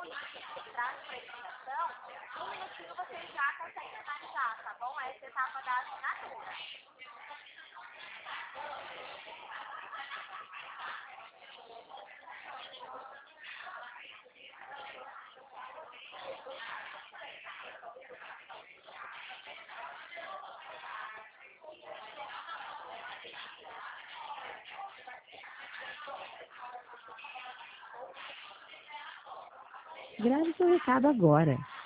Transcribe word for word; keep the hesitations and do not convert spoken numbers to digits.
Para precipitação, um minutinho você já consegue finalizar, tá bom? Essa etapa da assinatura. Grave seu recado agora.